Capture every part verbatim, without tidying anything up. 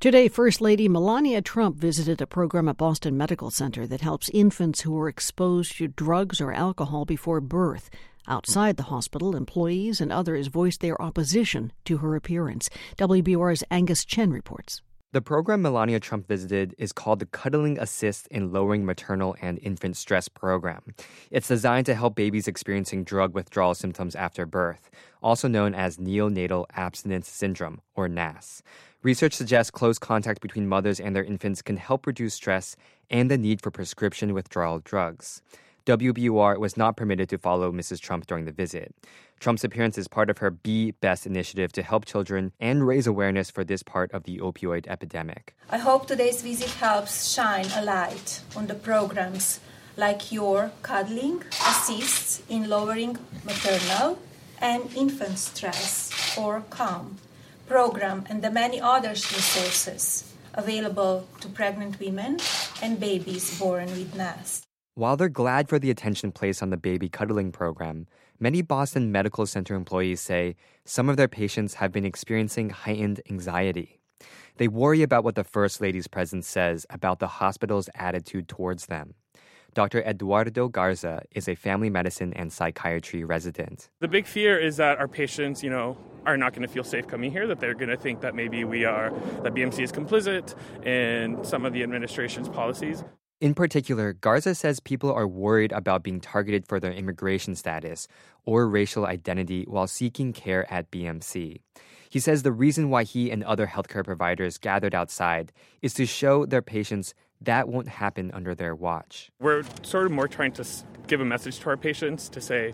Today, First Lady Melania Trump visited a program at Boston Medical Center that helps infants who are exposed to drugs or alcohol before birth. Outside the hospital, employees and others voiced their opposition to her appearance. W B U R's Angus Chen reports. The program Melania Trump visited is called the Cuddling Assist in Lowering Maternal and Infant Stress Program. It's designed to help babies experiencing drug withdrawal symptoms after birth, also known as neonatal abstinence syndrome, or N A S. Research suggests close contact between mothers and their infants can help reduce stress and the need for prescription withdrawal drugs. W B U R was not permitted to follow Missus Trump during the visit. Trump's appearance is part of her Be Best initiative to help children and raise awareness for this part of the opioid epidemic. I hope today's visit helps shine a light on the programs like your Cuddling Assists in Lowering Maternal and Infant Stress, or CALM, program and the many other resources available to pregnant women and babies born with N A S. While they're glad for the attention placed on the baby cuddling program, many Boston Medical Center employees say some of their patients have been experiencing heightened anxiety. They worry about what the First Lady's presence says about the hospital's attitude towards them. Doctor Eduardo Garza is a family medicine and psychiatry resident. The big fear is that our patients, you know, are not going to feel safe coming here, that they're going to think that maybe we are, that B M C is complicit in some of the administration's policies. In particular, Garza says people are worried about being targeted for their immigration status or racial identity while seeking care at B M C. He says the reason why he and other healthcare providers gathered outside is to show their patients that won't happen under their watch. We're sort of more trying to give a message to our patients to say,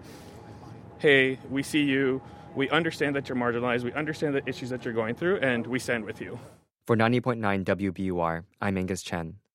hey, we see you, we understand that you're marginalized, we understand the issues that you're going through, and we stand with you. For ninety point nine W B U R, I'm Angus Chen.